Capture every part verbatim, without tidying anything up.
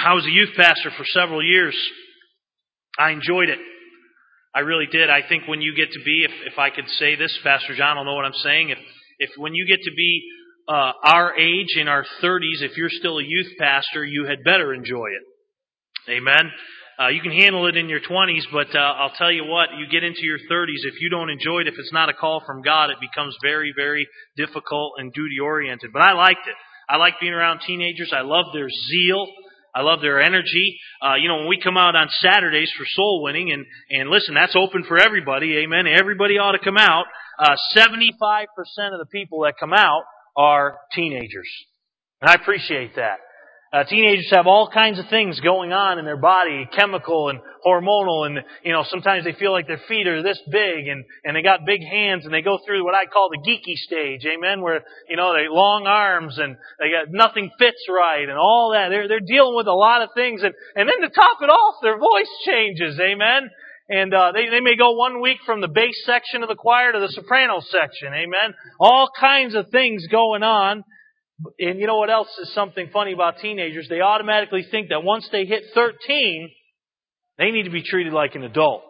I was a youth pastor for several years. I enjoyed it. I really did. I think when you get to be, if, if I could say this, Pastor John will know what I'm saying, if, if when you get to be uh, our age, in our thirties, if you're still a youth pastor, you had better enjoy it. Amen? Uh, you can handle it in your twenties, but uh, I'll tell you what, you get into your thirties, if you don't enjoy it, if it's not a call from God, it becomes very, very difficult and duty-oriented. But I liked it. I like being around teenagers. I love their zeal. I love their energy. Uh, you know, when we come out on Saturdays for soul winning, and, and listen, that's open for everybody, amen. Everybody ought to come out. Uh, seventy-five percent of the people that come out are teenagers. And I appreciate that. Uh, teenagers have all kinds of things going on in their body, chemical and hormonal, and, you know, sometimes they feel like their feet are this big, and, and they got big hands, and they go through what I call the geeky stage, amen, where, you know, they long arms, and they got nothing fits right, and all that. They're, they're dealing with a lot of things, and, and then to top it off, their voice changes, amen. And uh, they, they may go one week from the bass section of the choir to the soprano section, amen. All kinds of things going on. And you know what else is something funny about teenagers? They automatically think that once they hit thirteen, they need to be treated like an adult.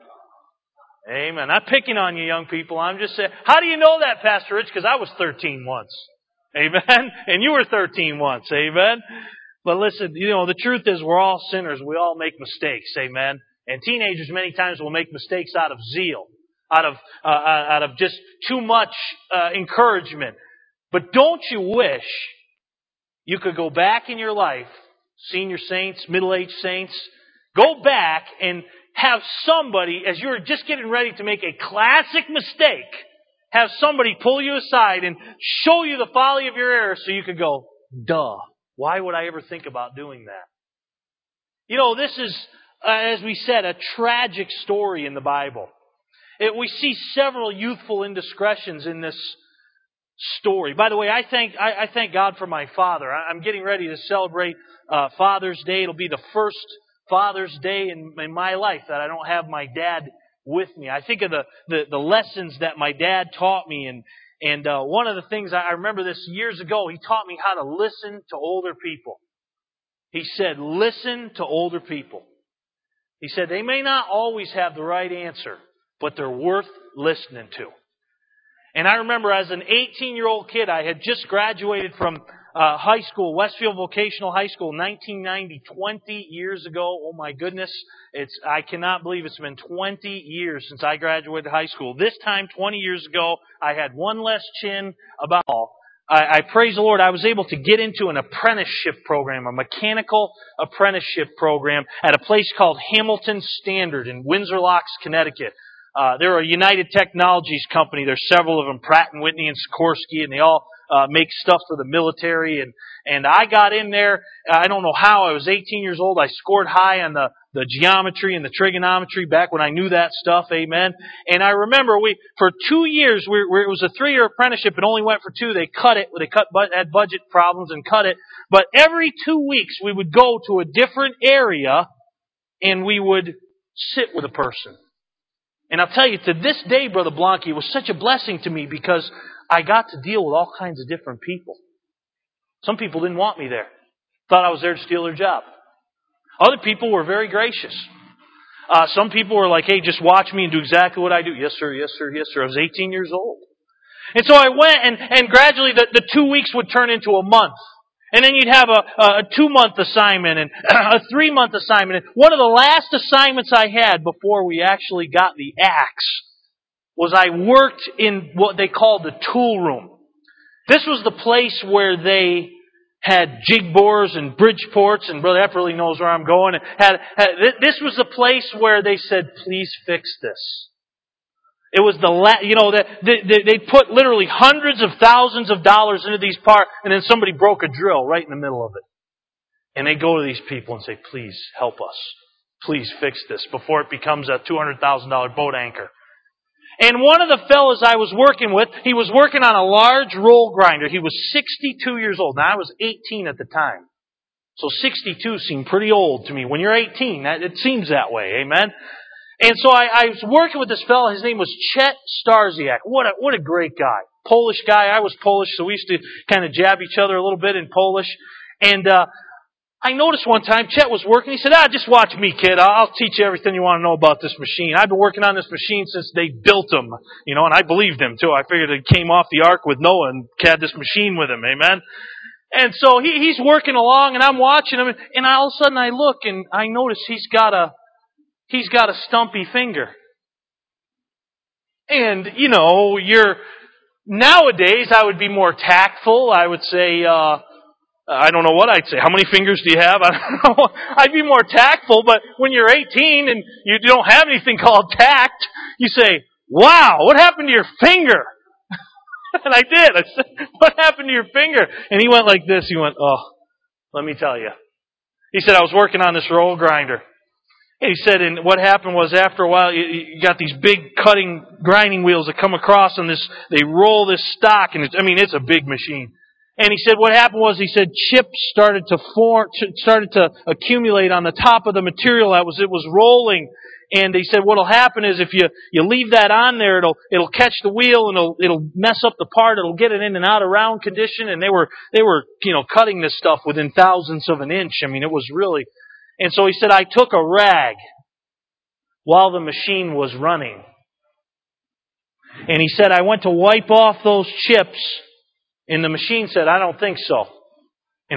Amen. Not picking on you, young people. I'm just saying, how do you know that, Pastor Rich? Because I was thirteen once. Amen. And you were thirteen once. Amen. But listen, you know, the truth is we're all sinners. We all make mistakes. Amen. And teenagers many times will make mistakes out of zeal, out of uh, out of just too much uh, encouragement. But don't you wish you could go back in your life, senior saints, middle-aged saints, go back and have somebody, as you're just getting ready to make a classic mistake, have somebody pull you aside and show you the folly of your error so you could go, duh, why would I ever think about doing that? You know, this is, uh, as we said, a tragic story in the Bible. It, we see several youthful indiscretions in this story. By the way, I thank I, I thank God for my father. I, I'm getting ready to celebrate uh, Father's Day. It'll be the first Father's Day in, in my life that I don't have my dad with me. I think of the, the, the lessons that my dad taught me, and and uh, one of the things I, I remember this years ago. He taught me how to listen to older people. He said, "Listen to older people." He said they may not always have the right answer, but they're worth listening to. And I remember as an eighteen-year-old kid, I had just graduated from uh, high school, Westfield Vocational High School, nineteen ninety, twenty years ago. Oh my goodness, it's I cannot believe it's been twenty years since I graduated high school. This time, twenty years ago, I had one less chin about all. I, I praise the Lord, I was able to get into an apprenticeship program, a mechanical apprenticeship program at a place called Hamilton Standard in Windsor Locks, Connecticut. Uh, they're a United Technologies company. There's several of them, Pratt and Whitney and Sikorsky, and they all uh, make stuff for the military. And and I got in there. I don't know how. I was eighteen years old. I scored high on the the geometry and the trigonometry back when I knew that stuff. Amen. And I remember we for two years. We, we it was a three year apprenticeship. It only went for two. They cut it. They cut had budget problems and cut it. But every two weeks we would go to a different area, and we would sit with a person. And I'll tell you, to this day, Brother Blanke, it was such a blessing to me because I got to deal with all kinds of different people. Some people didn't want me there. Thought I was there to steal their job. Other people were very gracious. Uh, some people were like, hey, just watch me and do exactly what I do. Yes, sir, yes, sir, yes, sir. I was eighteen years old. And so I went, and, and gradually the, the two weeks would turn into a month. And then you'd have a, a two-month assignment and a three-month assignment. And one of the last assignments I had before we actually got the axe was I worked in what they called the tool room. This was the place where they had jig bores and bridge ports, and Brother Epperly knows where I'm going. Had, had, this was the place where they said, please fix this. It was the, la- you know, that they, they, they put literally hundreds of thousands of dollars into these parts, and then somebody broke a drill right in the middle of it. And they go to these people and say, please help us. Please fix this before it becomes a two hundred thousand dollars boat anchor. And one of the fellows I was working with, he was working on a large roll grinder. He was sixty-two years old. Now, I was eighteen at the time. So sixty-two seemed pretty old to me. When you're eighteen, that, it seems that way. Amen? And so I, I was working with this fellow. His name was Chet Starziak. What a, what a great guy. Polish guy. I was Polish, so we used to kind of jab each other a little bit in Polish. And uh, I noticed one time Chet was working. He said, ah, just watch me, kid. I'll, I'll teach you everything you want to know about this machine. I've been working on this machine since they built them. You know, and I believed him too. I figured it came off the ark with Noah and had this machine with him. Amen. And so he, he's working along and I'm watching him and all of a sudden I look and I notice he's got a, he's got a stumpy finger. And, you know, you're, nowadays I would be more tactful. I would say, uh, I don't know what I'd say. How many fingers do you have? I don't know. I'd be more tactful, but when you're eighteen and you don't have anything called tact, you say, wow, what happened to your finger? And I did. I said, what happened to your finger? And he went like this. He went, oh, let me tell you. He said, I was working on this roll grinder. And he said, and what happened was after a while, you, you got these big cutting, grinding wheels that come across and this, they roll this stock. And it's, I mean, it's a big machine. And he said what happened was, he said chips started to form, started to accumulate on the top of the material that was, it was rolling. And he said what'll happen is if you, you leave that on there, it'll, it'll catch the wheel and it'll, it'll mess up the part, it'll get it in and out of round condition. And they were, they were, you know, cutting this stuff within thousandths of an inch. I mean, it was really, and so he said, I took a rag while the machine was running. And he said, I went to wipe off those chips. And the machine said, I don't think so. And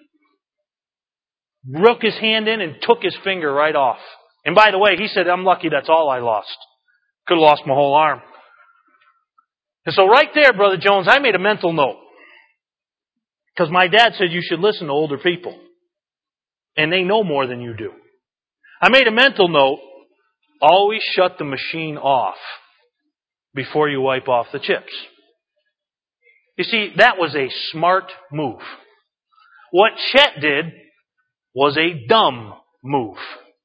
broke his hand in and took his finger right off. And by the way, he said, I'm lucky that's all I lost. Could have lost my whole arm. And so right there, Brother Jones, I made a mental note. Because my dad said you should listen to older people. And they know more than you do. I made a mental note. Always shut the machine off before you wipe off the chips. You see, that was a smart move. What Chet did was a dumb move.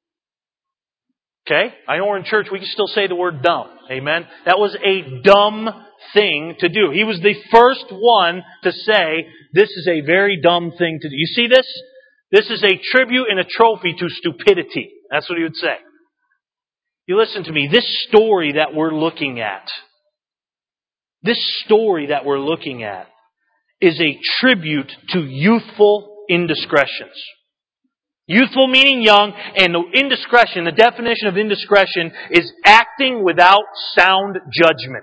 Okay? I know we're in church, we can still say the word dumb. Amen? That was a dumb thing to do. He was the first one to say, this is a very dumb thing to do. You see this? This is a tribute and a trophy to stupidity. That's what he would say. You listen to me. This story that we're looking at, This story that we're looking at is a tribute to youthful indiscretions. Youthful meaning young, and the indiscretion, the definition of indiscretion is acting without sound judgment.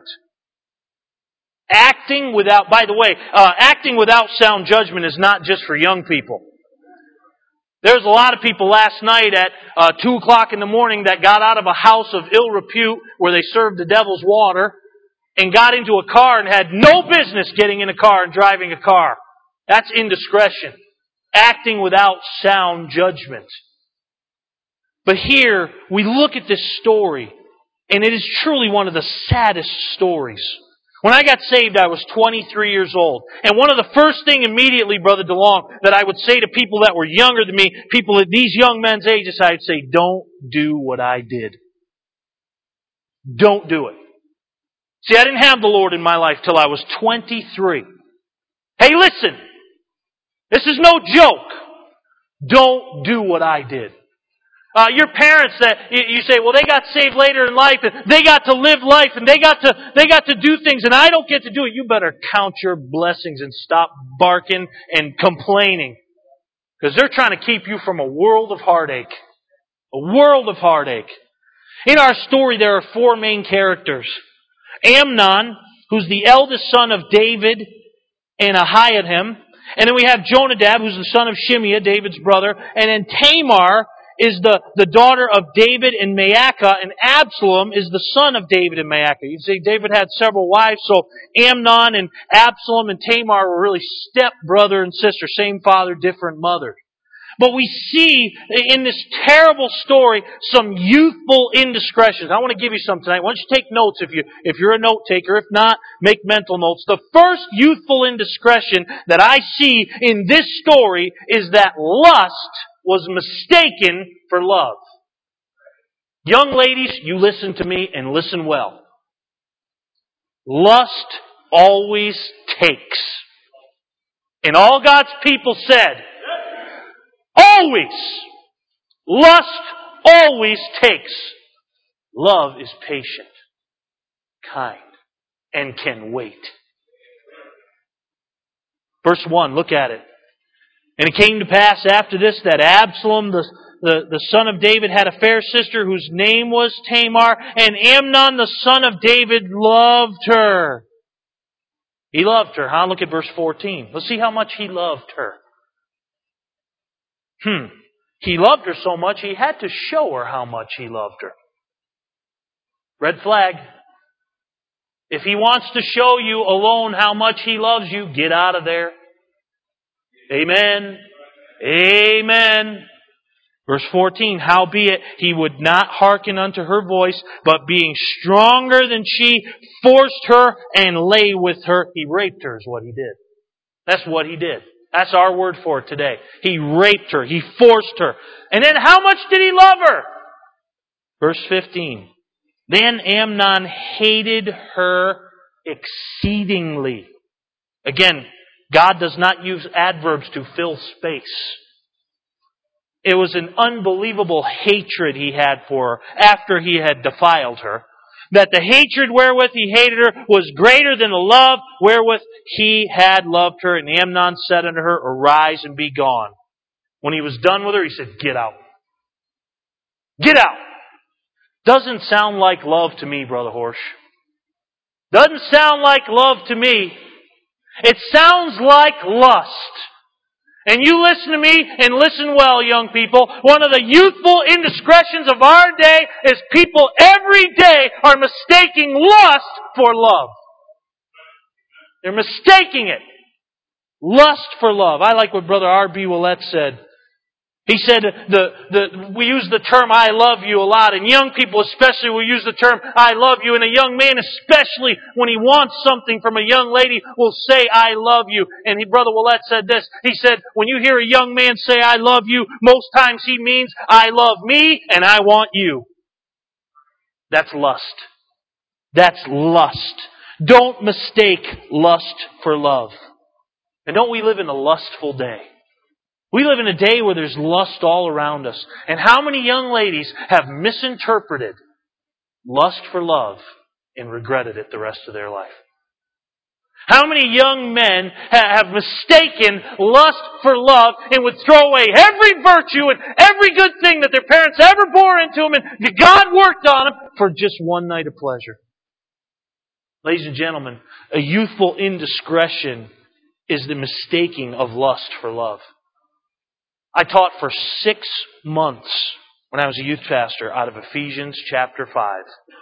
Acting without, by the way, uh, acting without sound judgment is not just for young people. There's a lot of people last night at uh, two o'clock in the morning that got out of a house of ill repute where they served the devil's water and got into a car and had no business getting in a car and driving a car. That's indiscretion. Acting without sound judgment. But here, we look at this story, and it is truly one of the saddest stories. When I got saved, I was twenty-three years old. And one of the first thing immediately, Brother DeLong, that I would say to people that were younger than me, people at these young men's ages, I'd say, don't do what I did. Don't do it. See, I didn't have the Lord in my life till I was twenty-three. Hey, listen. This is no joke. Don't do what I did. Uh, your parents that you, you say, well, they got saved later in life and they got to live life and they got to they got to do things and I don't get to do it. You better count your blessings and stop barking and complaining. Because they're trying to keep you from a world of heartache. A world of heartache. In our story, there are four main characters. Amnon, who's the eldest son of David and Ahinoam. And then we have Jonadab, who's the son of Shimeah, David's brother. And then Tamar is the, the daughter of David and Maacah. And Absalom is the son of David and Maacah. You see, David had several wives, so Amnon and Absalom and Tamar were really step brother and sister. Same father, different mother. But we see in this terrible story some youthful indiscretions. I want to give you some tonight. Why don't you take notes if you if you're a note taker. If not, make mental notes. The first youthful indiscretion that I see in this story is that lust was mistaken for love. Young ladies, you listen to me and listen well. Lust always takes. And all God's people said, always. Lust always takes. Love is patient, kind, and can wait. Verse one, look at it. And it came to pass after this that Absalom, the, the, the son of David, had a fair sister whose name was Tamar, and Amnon, the son of David, loved her. He loved her, huh? Look at verse fourteen. Let's see how much he loved her. Hmm. He loved her so much, he had to show her how much he loved her. Red flag. If he wants to show you alone how much he loves you, get out of there. Amen. Amen. Verse fourteen, howbeit he would not hearken unto her voice, but being stronger than she, forced her and lay with her. He raped her is what he did. That's what he did. That's our word for it today. He raped her. He forced her. And then how much did he love her? Verse fifteen. Then Amnon hated her exceedingly. Again, God does not use adverbs to fill space. It was an unbelievable hatred he had for her after he had defiled her. That the hatred wherewith he hated her was greater than the love wherewith he had loved her. And Amnon said unto her, arise and be gone. When he was done with her, he said, get out. Get out. Doesn't sound like love to me, Brother Horsch. Doesn't sound like love to me. It sounds like lust. And you listen to me and listen well, young people. One of the youthful indiscretions of our day is people every day are mistaking lust for love. They're mistaking it. Lust for love. I like what Brother R B Willett said. He said the, the, we use the term I love you a lot, and young people especially will use the term I love you, and a young man especially when he wants something from a young lady will say I love you. And he, Brother Willett said this, he said when you hear a young man say I love you, most times he means I love me and I want you. That's lust. That's lust. Don't mistake lust for love. And don't we live in a lustful day? We live in a day where there's lust all around us. And how many young ladies have misinterpreted lust for love and regretted it the rest of their life? How many young men have mistaken lust for love and would throw away every virtue and every good thing that their parents ever bore into them and God worked on them for just one night of pleasure? Ladies and gentlemen, a youthful indiscretion is the mistaking of lust for love. I taught for six months when I was a youth pastor out of Ephesians chapter five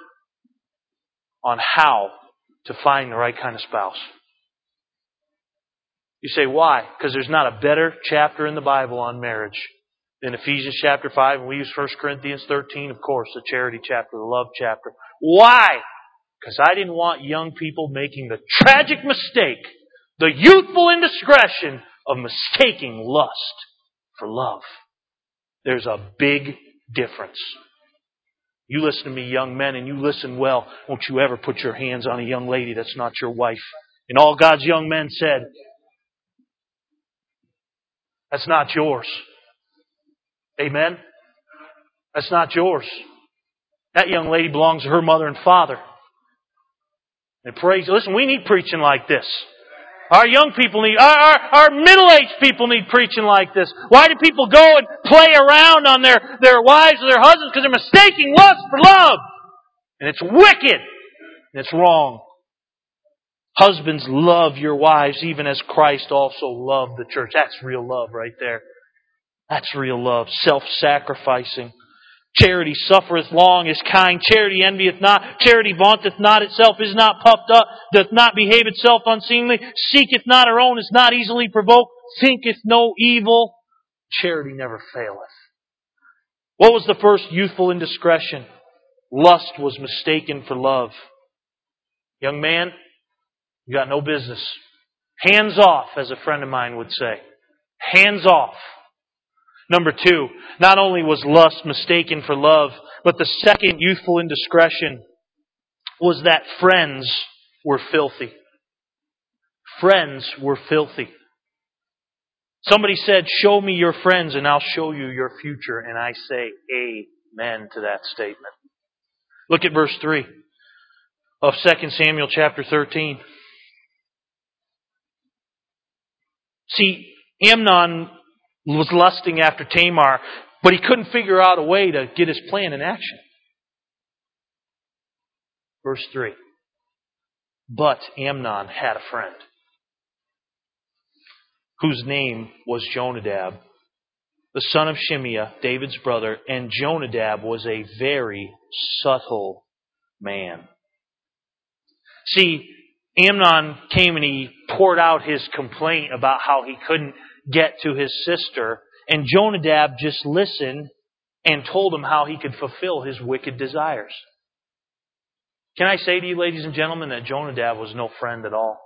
on how to find the right kind of spouse. You say, why? Because there's not a better chapter in the Bible on marriage than Ephesians chapter five. And we use First Corinthians thirteen, of course, the charity chapter, the love chapter. Why? Because I didn't want young people making the tragic mistake, the youthful indiscretion of mistaking lust for love. There's a big difference. You listen to me, young men, and you listen well. Won't you ever put your hands on a young lady that's not your wife? And all God's young men said, that's not yours. Amen? That's not yours. That young lady belongs to her mother and father. And praise, listen, we need preaching like this. Our young people need, our, our, our middle-aged people need preaching like this. Why do people go and play around on their, their wives or their husbands? Because they're mistaking lust for love. And it's wicked. And it's wrong. Husbands, love your wives even as Christ also loved the church. That's real love right there. That's real love. Self-sacrificing. Charity suffereth long, is kind. Charity envieth not. Charity vaunteth not itself, is not puffed up, doth not behave itself unseemly, seeketh not her own, is not easily provoked, thinketh no evil. Charity never faileth. What was the first youthful indiscretion? Lust was mistaken for love. Young man, you got no business. Hands off, as a friend of mine would say. Hands off. Number two, not only was lust mistaken for love, but the second youthful indiscretion was that friends were filthy. Friends were filthy. Somebody said, show me your friends and I'll show you your future. And I say amen to that statement. Look at verse three of Second Samuel chapter thirteen. See, Amnon was lusting after Tamar, but he couldn't figure out a way to get his plan in action. Verse three. But Amnon had a friend whose name was Jonadab, the son of Shimeah, David's brother, and Jonadab was a very subtle man. See, Amnon came and he poured out his complaint about how he couldn't get to his sister, and Jonadab just listened and told him how he could fulfill his wicked desires. Can I say to you, ladies and gentlemen, that Jonadab was no friend at all?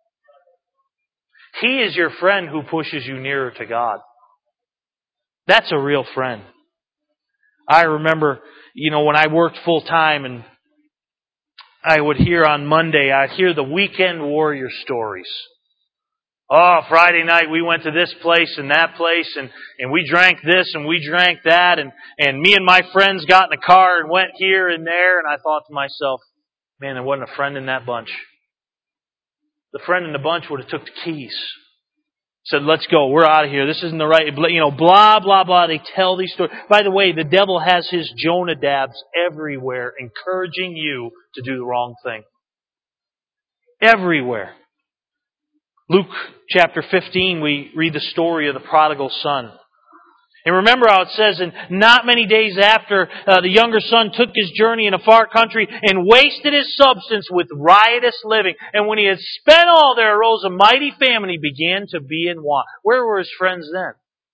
He is your friend who pushes you nearer to God. That's a real friend. I remember, you know, when I worked full time and I would hear on Monday, I'd hear the weekend warrior stories. Oh, Friday night we went to this place and that place and, and we drank this and we drank that and, and me and my friends got in a car and went here and there, and I thought to myself, man, there wasn't a friend in that bunch. The friend in the bunch would have took the keys. Said, let's go, we're out of here. This isn't the right, you know, blah, blah, blah. They tell these stories. By the way, the devil has his Jonadabs everywhere, encouraging you to do the wrong thing. Everywhere. Luke chapter fifteen, we read the story of the prodigal son. And remember how it says, and not many days after, uh, the younger son took his journey in a far country and wasted his substance with riotous living. And when he had spent all, there arose a mighty famine. He began to be in want. Where were his friends then?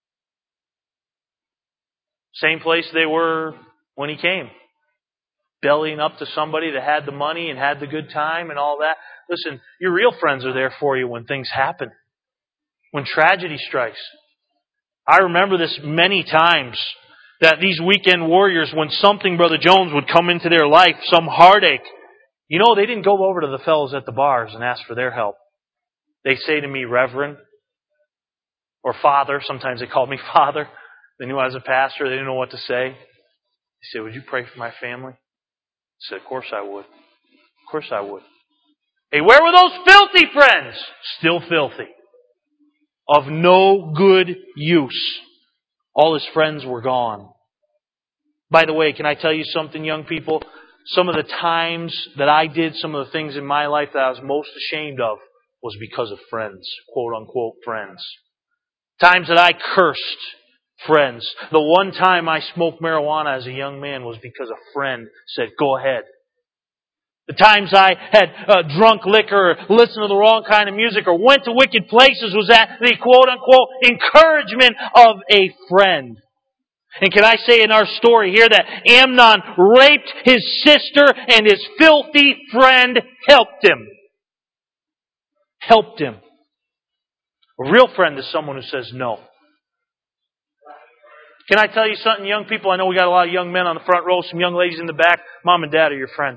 Same place they were when he came. Bellying up to somebody that had the money and had the good time and all that. Listen, your real friends are there for you when things happen. When tragedy strikes. I remember this many times, that these weekend warriors, when something, Brother Jones, would come into their life, some heartache, you know, they didn't go over to the fellows at the bars and ask for their help. They say to me, Reverend, or Father. Sometimes they called me Father. They knew I was a pastor. They didn't know what to say. They said, would you pray for my family? I said, of course I would. Of course I would. Hey, where were those filthy friends? Still filthy. Of no good use. All his friends were gone. By the way, can I tell you something, young people? Some of the times that I did some of the things in my life that I was most ashamed of was because of friends, quote unquote friends. Times that I cursed friends. The one time I smoked marijuana as a young man was because a friend said, go ahead. The times I had uh, drunk liquor or listened to the wrong kind of music or went to wicked places was at the quote-unquote encouragement of a friend. And can I say in our story here that Amnon raped his sister and his filthy friend helped him. Helped him. A real friend is someone who says no. Can I tell you something, young people? I know we got a lot of young men on the front row, some young ladies in the back. Mom and Dad are your friend.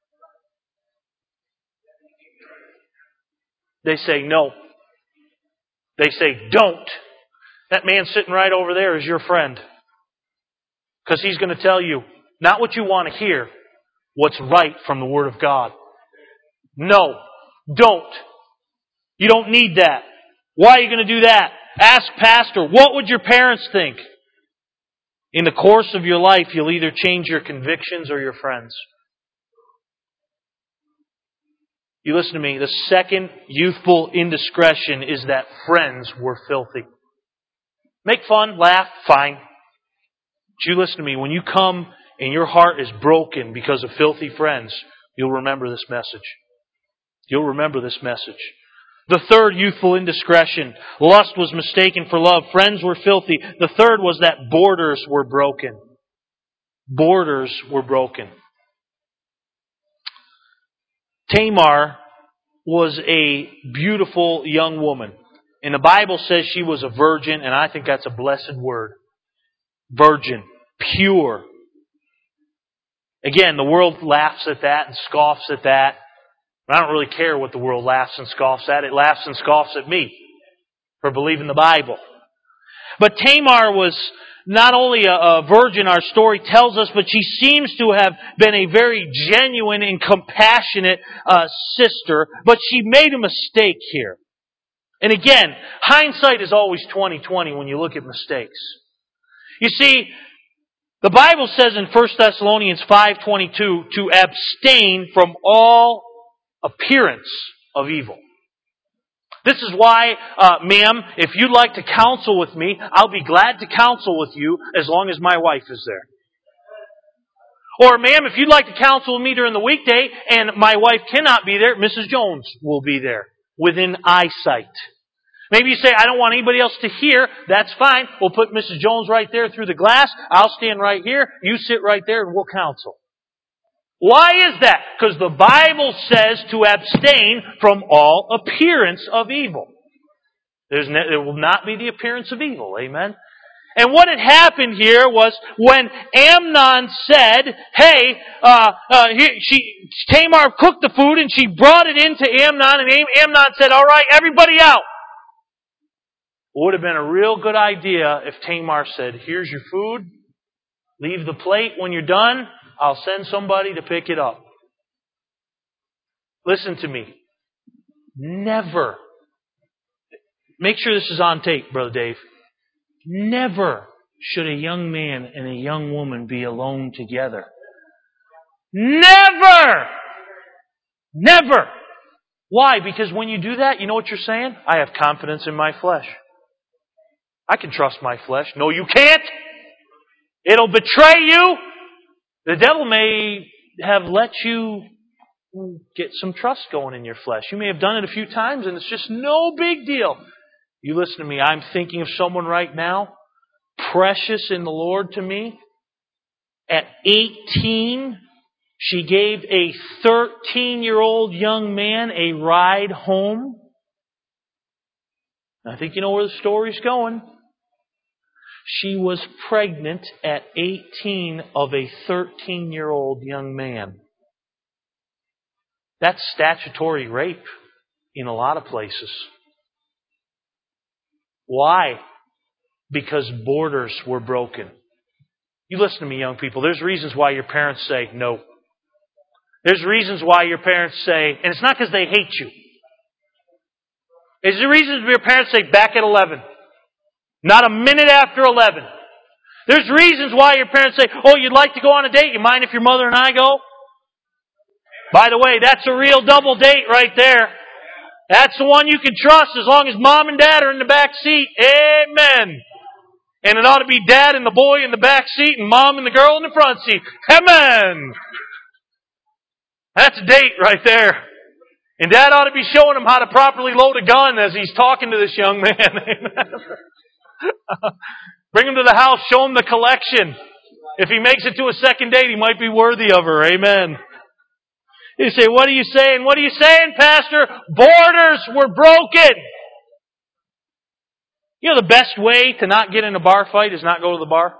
They say no. They say don't. That man sitting right over there is your friend. Because he's going to tell you not what you want to hear, what's right from the Word of God. No. Don't. You don't need that. Why are you going to do that? Ask Pastor, what would your parents think? In the course of your life, you'll either change your convictions or your friends. You listen to me. The second youthful indiscretion is that friends were filthy. Make fun, laugh, fine. But you listen to me. When you come and your heart is broken because of filthy friends, you'll remember this message. You'll remember this message. The third youthful indiscretion. Lust was mistaken for love. Friends were filthy. The third was that borders were broken. Borders were broken. Tamar was a beautiful young woman. And the Bible says she was a virgin, and I think that's a blessed word. Virgin. Pure. Again, the world laughs at that and scoffs at that. But I don't really care what the world laughs and scoffs at. It laughs and scoffs at me for believing the Bible. But Tamar was not only a, a virgin, our story tells us, but she seems to have been a very genuine and compassionate uh, sister. But she made a mistake here. And again, hindsight is always twenty twenty when you look at mistakes. You see, the Bible says in First Thessalonians five twenty-two to abstain from all appearance of evil. This is why, uh, ma'am, if you'd like to counsel with me, I'll be glad to counsel with you as long as my wife is there. Or, ma'am, if you'd like to counsel with me during the weekday and my wife cannot be there, Missus Jones will be there within eyesight. Maybe you say, I don't want anybody else to hear. That's fine. We'll put Missus Jones right there through the glass. I'll stand right here. You sit right there and we'll counsel. Why is that? Because the Bible says to abstain from all appearance of evil. There's no, there will not be the appearance of evil. Amen? And what had happened here was when Amnon said, hey, uh, uh, he, she, Tamar cooked the food and she brought it into Amnon, and Amnon said, all right, everybody out. It would have been a real good idea if Tamar said, here's your food, leave the plate when you're done, I'll send somebody to pick it up. Listen to me. Never, make sure this is on tape, Brother Dave, never should a young man and a young woman be alone together. Never! Never! Why? Because when you do that, you know what you're saying? I have confidence in my flesh. I can trust my flesh. No, you can't. It'll betray you. The devil may have let you get some trust going in your flesh. You may have done it a few times and it's just no big deal. You listen to me. I'm thinking of someone right now, precious in the Lord to me. At eighteen, she gave a thirteen-year-old young man a ride home. I think you know where the story's going. She was pregnant at eighteen of a thirteen-year-old young man. That's statutory rape in a lot of places. Why? Because borders were broken. You listen to me, young people. There's reasons why your parents say no. There's reasons why your parents say, and it's not because they hate you. There's the reasons your parents say back at eleven. Not a minute after eleven. There's reasons why your parents say, oh, you'd like to go on a date? You mind if your mother and I go? By the way, that's a real double date right there. That's the one you can trust as long as mom and dad are in the back seat. Amen. And it ought to be dad and the boy in the back seat and mom and the girl in the front seat. Amen. That's a date right there. And dad ought to be showing him how to properly load a gun as he's talking to this young man. Amen. Bring him to the house, show him the collection. If he makes it to a second date, he might be worthy of her. Amen. You say, what are you saying? What are you saying, Pastor? Borders were broken. You know the best way to not get in a bar fight is not go to the bar?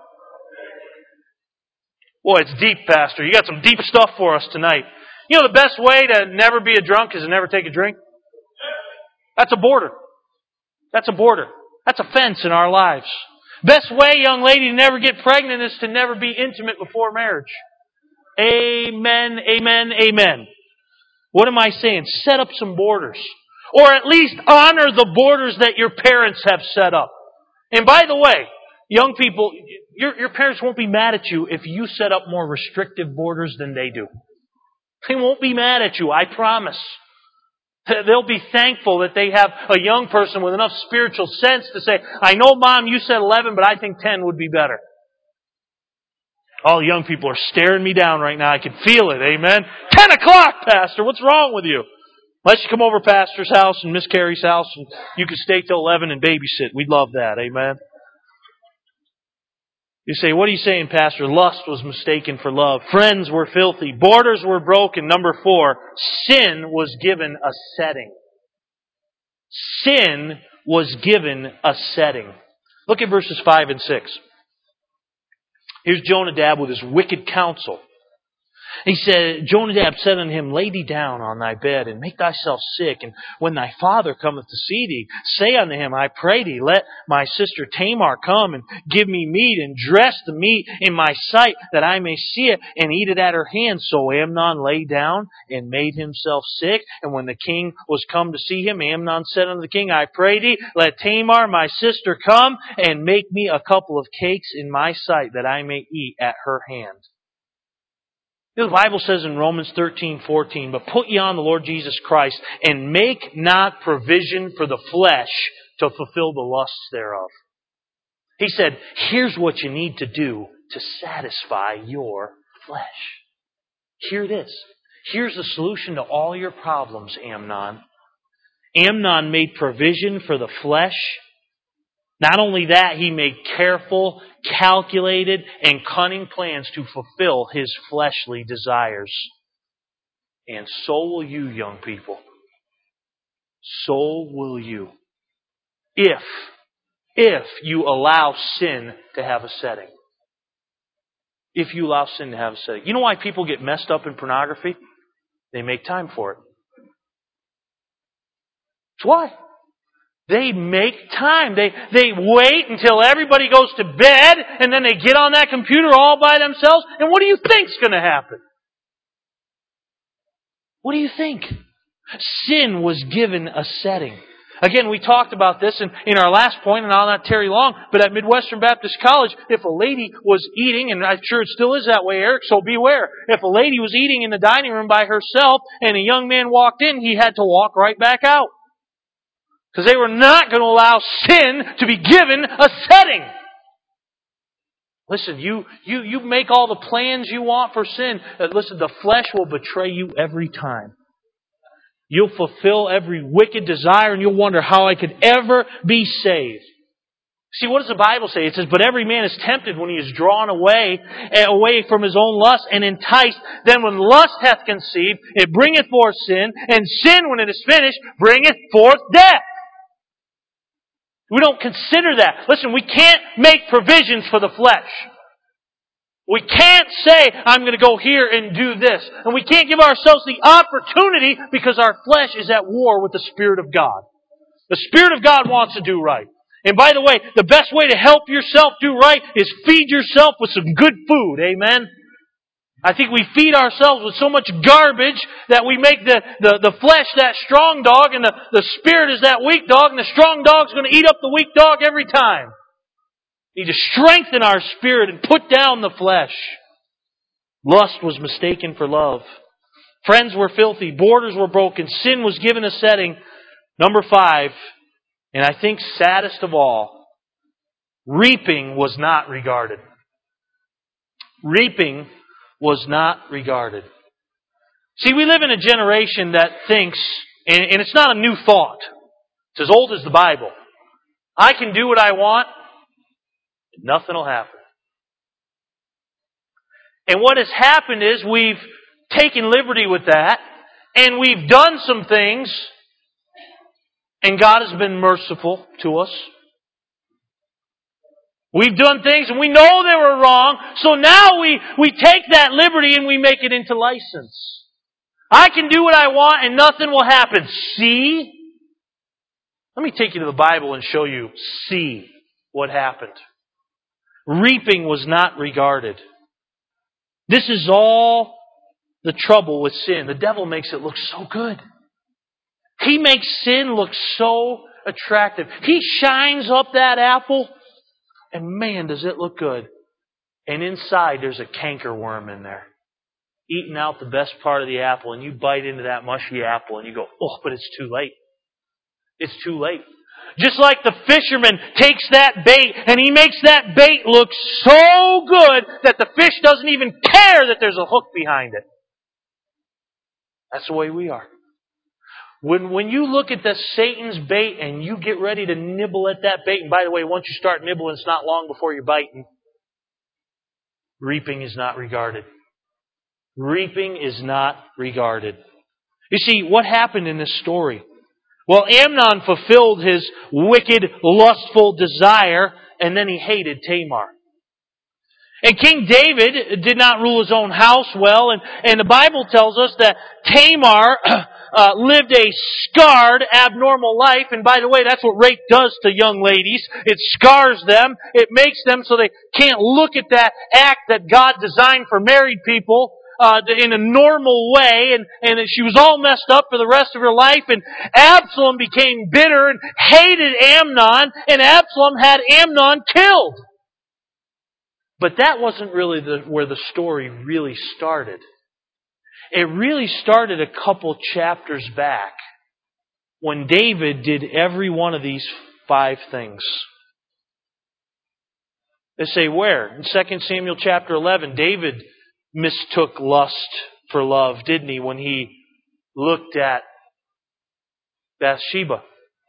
Boy, it's deep, Pastor. You got some deep stuff for us tonight. You know the best way to never be a drunk is to never take a drink? That's a border. That's a border. That's a fence in our lives. Best way, young lady, to never get pregnant is to never be intimate before marriage. Amen, amen, amen. What am I saying? Set up some borders. Or at least honor the borders that your parents have set up. And by the way, young people, your, your parents won't be mad at you if you set up more restrictive borders than they do. They won't be mad at you, I promise. They'll be thankful that they have a young person with enough spiritual sense to say, I know, Mom, you said eleven, but I think ten would be better. All the young people are staring me down right now. I can feel it. Amen. Ten o'clock, Pastor. What's wrong with you? Unless you come over Pastor's house and Miss Carrie's house and you can stay till eleven and babysit. We'd love that. Amen. You say, what are you saying, Pastor? Lust was mistaken for love. Friends were filthy. Borders were broken. Number four, sin was given a setting. Sin was given a setting. Look at verses five and six. Here's Jonadab with his wicked counsel. He said, Jonadab said unto him, Lay thee down on thy bed, and make thyself sick. And when thy father cometh to see thee, say unto him, I pray thee, let my sister Tamar come and give me meat, and dress the meat in my sight, that I may see it, and eat it at her hand. So Amnon lay down and made himself sick. And when the king was come to see him, Amnon said unto the king, I pray thee, let Tamar my sister come, and make me a couple of cakes in my sight, that I may eat at her hand. You know, the Bible says in Romans thirteen fourteen, but put ye on the Lord Jesus Christ, and make not provision for the flesh to fulfill the lusts thereof. He said, here's what you need to do to satisfy your flesh. Here it is. Here's the solution to all your problems, Amnon. Amnon made provision for the flesh. Not only that, he made careful, calculated, and cunning plans to fulfill his fleshly desires. And so will you, young people. So will you. If, if you allow sin to have a setting. If you allow sin to have a setting. You know why people get messed up in pornography? They make time for it. That's why. They make time. They they wait until everybody goes to bed, and then they get on that computer all by themselves. And what do you think's going to happen? What do you think? Sin was given a setting. Again, we talked about this in, in our last point, and I'll not tarry long, but at Midwestern Baptist College, if a lady was eating, and I'm sure it still is that way, Eric, so beware. If a lady was eating in the dining room by herself, and a young man walked in, he had to walk right back out. Because they were not going to allow sin to be given a setting. Listen, you, you, you make all the plans you want for sin. Listen, the flesh will betray you every time. You'll fulfill every wicked desire, and you'll wonder how I could ever be saved. See, what does the Bible say? It says, but every man is tempted when he is drawn away, away from his own lust and enticed. Then when lust hath conceived, it bringeth forth sin, and sin, when it is finished, bringeth forth death. We don't consider that. Listen, we can't make provisions for the flesh. We can't say, I'm going to go here and do this. And we can't give ourselves the opportunity because our flesh is at war with the Spirit of God. The Spirit of God wants to do right. And by the way, the best way to help yourself do right is feed yourself with some good food. Amen? I think we feed ourselves with so much garbage that we make the, the, the flesh that strong dog and the, the spirit is that weak dog, and the strong dog's going to eat up the weak dog every time. We need to strengthen our spirit and put down the flesh. Lust was mistaken for love. Friends were filthy. Borders were broken. Sin was given a setting. Number five, and I think saddest of all, reaping was not regarded. Reaping was not regarded. See, we live in a generation that thinks, and, and it's not a new thought. It's as old as the Bible. I can do what I want, and nothing will happen. And what has happened is we've taken liberty with that, and we've done some things, and God has been merciful to us. We've done things and we know they were wrong, so now we, we take that liberty and we make it into license. I can do what I want and nothing will happen. See? Let me take you to the Bible and show you, see what happened. Reaping was not regarded. This is all the trouble with sin. The devil makes it look so good. He makes sin look so attractive. He shines up that apple. And man, does it look good. And inside there's a cankerworm in there. Eating out the best part of the apple. And you bite into that mushy apple and you go, oh, but it's too late. It's too late. Just like the fisherman takes that bait and he makes that bait look so good that the fish doesn't even care that there's a hook behind it. That's the way we are. When when you look at the Satan's bait and you get ready to nibble at that bait, and by the way, once you start nibbling, it's not long before you're biting. Reaping is not regarded. Reaping is not regarded. You see, what happened in this story? Well, Amnon fulfilled his wicked, lustful desire, and then he hated Tamar. And King David did not rule his own house well, and, and the Bible tells us that Tamar uh, lived a scarred, abnormal life. And by the way, that's what rape does to young ladies. It scars them. It makes them so they can't look at that act that God designed for married people uh, in a normal way. And, and she was all messed up for the rest of her life. And Absalom became bitter and hated Amnon, and Absalom had Amnon killed. But that wasn't really the, where the story really started. It really started a couple chapters back when David did every one of these five things. They say where? In Second Samuel chapter eleven, David mistook lust for love, didn't he, when he looked at Bathsheba?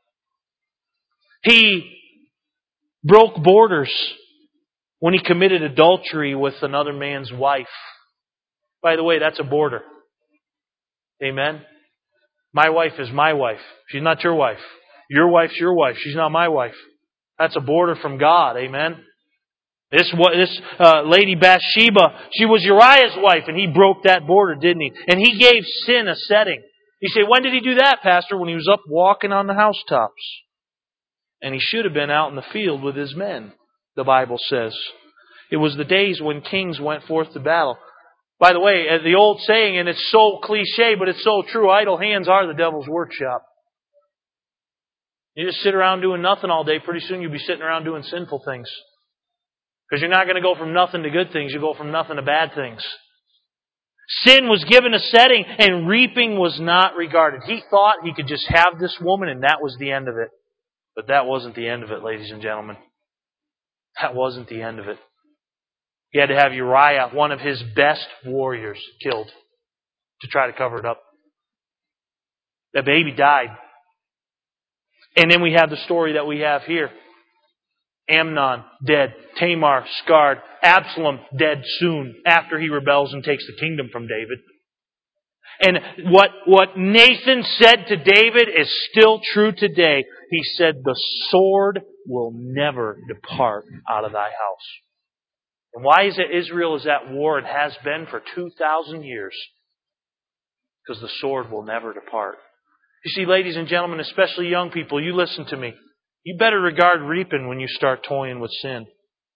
He broke borders when he committed adultery with another man's wife. By the way, that's a border. Amen? My wife is my wife. She's not your wife. Your wife's your wife. She's not my wife. That's a border from God. Amen? This this uh, lady Bathsheba, she was Uriah's wife, and he broke that border, didn't he? And he gave sin a setting. You say, when did he do that, Pastor? When he was up walking on the housetops. And he should have been out in the field with his men, the Bible says. It was the days when kings went forth to battle. By the way, the old saying, and it's so cliche, but it's so true, idle hands are the devil's workshop. You just sit around doing nothing all day, pretty soon you'll be sitting around doing sinful things. Because you're not going to go from nothing to good things, you go from nothing to bad things. Sin was given a setting, and reaping was not regarded. He thought he could just have this woman, and that was the end of it. But that wasn't the end of it, ladies and gentlemen. That wasn't the end of it. He had to have Uriah, one of his best warriors, killed to try to cover it up. That baby died. And then we have the story that we have here. Amnon, dead. Tamar, scarred. Absalom, dead soon after he rebels and takes the kingdom from David. And what, what Nathan said to David is still true today. He said, the sword will never depart out of thy house. And why is it Israel is at war and has been for two thousand years? Because the sword will never depart. You see, ladies and gentlemen, especially young people, you listen to me. You better regard reaping when you start toying with sin.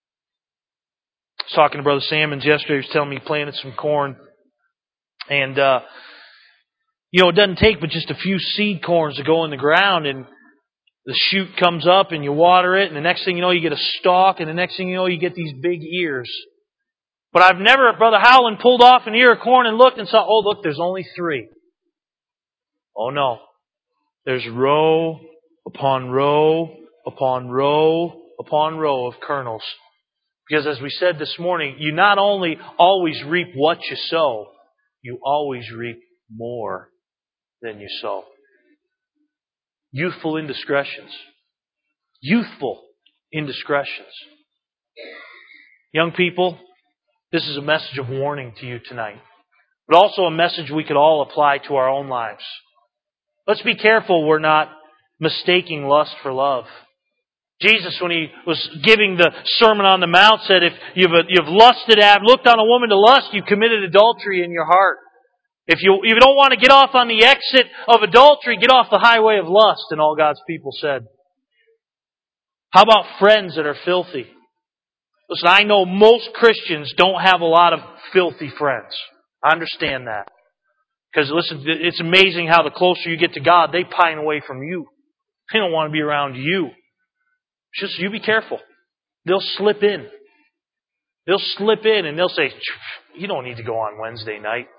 I was talking to Brother Sammons yesterday. He was telling me he planted some corn. And, uh, you know, it doesn't take but just a few seed corns to go in the ground, and the shoot comes up and you water it, and the next thing you know you get a stalk, and the next thing you know you get these big ears. But I've never, Brother Howland, pulled off an ear of corn and looked and saw, oh look, there's only three. Oh no. There's row upon row upon row upon row of kernels. Because as we said this morning, you not only always reap what you sow, you always reap more than you sow. Youthful indiscretions. Youthful indiscretions. Young people, this is a message of warning to you tonight, but also a message we could all apply to our own lives. Let's be careful we're not mistaking lust for love. Jesus, when He was giving the Sermon on the Mount, said, if you've, you've lusted at, looked on a woman to lust, you've committed adultery in your heart. If you, if you don't want to get off on the exit of adultery, get off the highway of lust, and all God's people said. How about friends that are filthy? Listen, I know most Christians don't have a lot of filthy friends. I understand that. Because listen, it's amazing how the closer you get to God, they pine away from you. They don't want to be around you. Just you be careful. They'll slip in. They'll slip in and they'll say, you don't need to go on Wednesday night.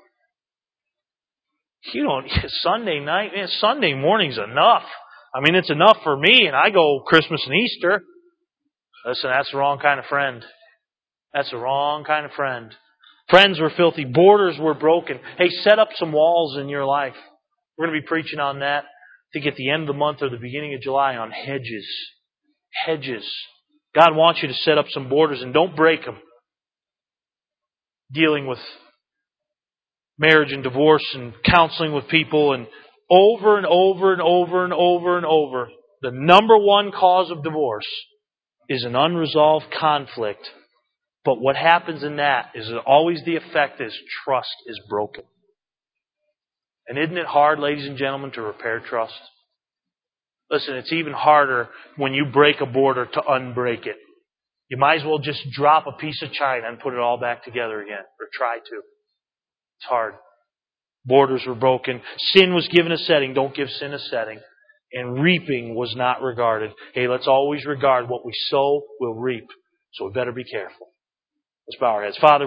You don't, Sunday night, man, Sunday morning's enough. I mean, it's enough for me, and I go Christmas and Easter. Listen, that's the wrong kind of friend. That's the wrong kind of friend. Friends were filthy. Borders were broken. Hey, set up some walls in your life. We're going to be preaching on that, I think at the end of the month or the beginning of July, on hedges. Hedges. God wants you to set up some borders, and don't break them. Dealing with marriage and divorce and counseling with people, and over and over and over and over and over, the number one cause of divorce is an unresolved conflict But what happens in that is that always the effect is trust is broken. And isn't it hard, ladies and gentlemen, to repair trust? Listen, it's even harder when you break a border to unbreak it. You might as well just drop a piece of china and put it all back together again, or try to. It's hard. Borders were broken. Sin was given a setting. Don't give sin a setting. And reaping was not regarded. Hey, let's always regard what we sow, we'll reap. So we better be careful. Let's bow our heads. Father,